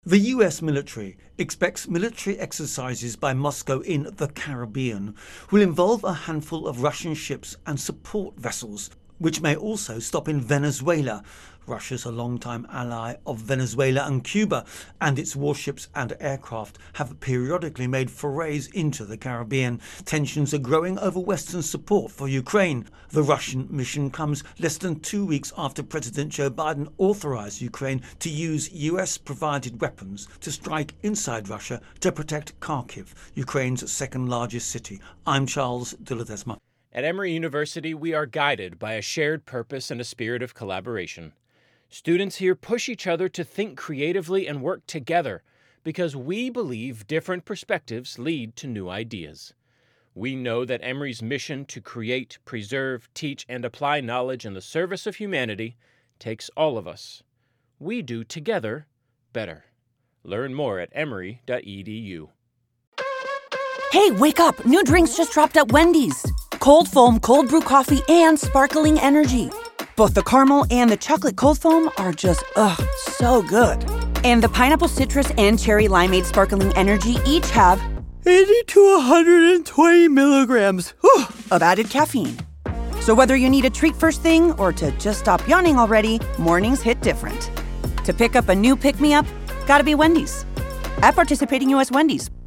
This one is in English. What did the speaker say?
The US military expects military exercises by Moscow in the Caribbean will involve a handful of Russian ships and support vessels, which may also stop in Venezuela. Russia's a longtime ally of Venezuela and Cuba, and its warships and aircraft have periodically made forays into the Caribbean. Tensions are growing over Western support for Ukraine. The Russian mission comes less than 2 weeks after President Joe Biden authorized Ukraine to use US-provided weapons to strike inside Russia to protect Kharkiv, Ukraine's second largest city. I'm Charles de Ledesma. At Emory University, we are guided by a shared purpose and a spirit of collaboration. Students here push each other to think creatively and work together because we believe different perspectives lead to new ideas. We know that Emory's mission to create, preserve, teach, and apply knowledge in the service of humanity takes all of us. We do together better. Learn more at emory.edu. Hey, wake up! New drinks just dropped at Wendy's. Cold foam, cold brew coffee, and sparkling energy. Both the caramel and the chocolate cold foam are just, so good. And the pineapple citrus and cherry limeade sparkling energy each have 80 to 120 milligrams of added caffeine. So whether you need a treat first thing or to just stop yawning already, mornings hit different. To pick up a new pick-me-up, gotta be Wendy's. At participating U.S. Wendy's.